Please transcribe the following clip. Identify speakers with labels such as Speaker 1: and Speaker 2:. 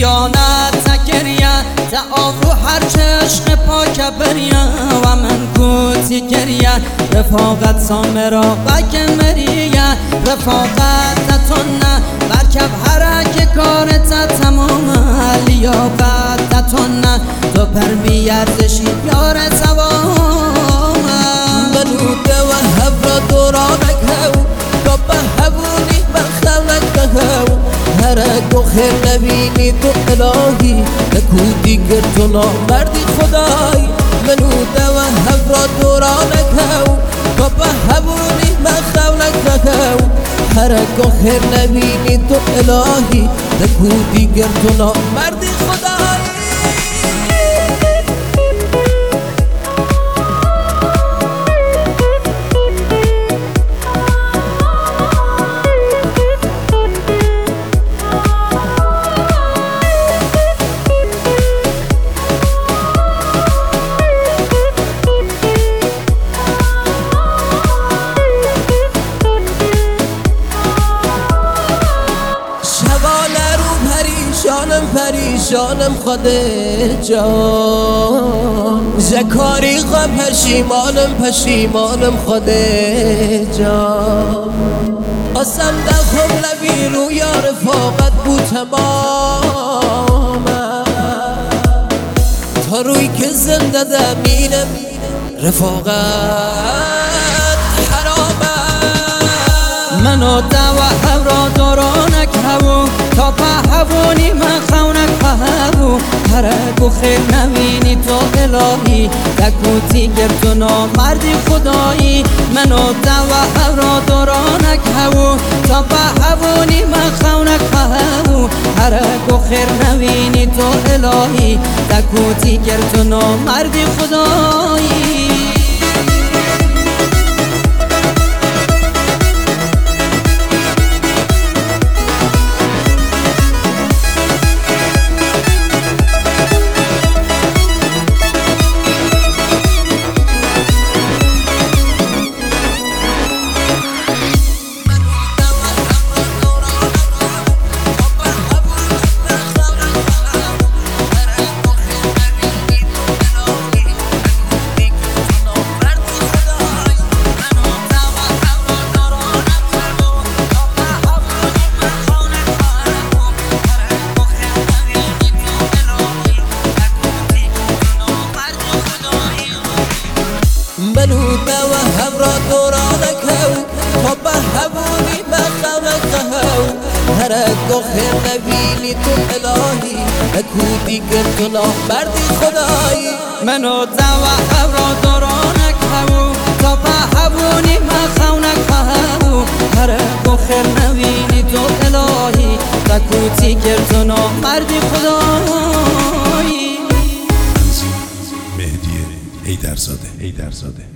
Speaker 1: خیانت تگریه تعاف رو هر چشق پاک بریه و من کوتی گریه رفاقت سامرا و کمریه رفاقت تتونه برکب هرک کارت تمام لیاقت تتونه تو پر بیارزشی یار سوام
Speaker 2: بلوده و هفرا دورانک هو تو به هبونی بخلک هو هرک و خیر نبینی تو الهی نکودی گرد و مردی خدای بلوده و هفرا دورانک هو تو به هبونی بخلک هو هرک و خیر نبینی تو الهی نکودی گرد و مردی خدای پریشانم خود جان زکاری غم پشیمانم خود جان قسم دخم لبی رو یا رفاقت بود تمام تا روی که زنده دمینم رفاقت حرامه
Speaker 1: منو دوه را دورانک هوا تا په هوانی من خونک هوا هرک و خیر نبینی تو الهی دکوتی گرد و نامردی خدایی منو دوه را دورانک هوا تا په هوانی من خونک هوا هرک و خیر نبینی تو الهی دکوتی گرد و نامردی خدایی
Speaker 2: بلوده و همرا دورانک هو تا به هبونی مخمک هو هرک و خیر نبینی تو الهی نکودی گرد و مردی خدایی
Speaker 1: منو دوه را دورانک هو تا به هبونی مخونک هو هرک و خیر نبینی تو الهی نکودی گرد و مردی خدایی
Speaker 3: مهدی حیدرزاده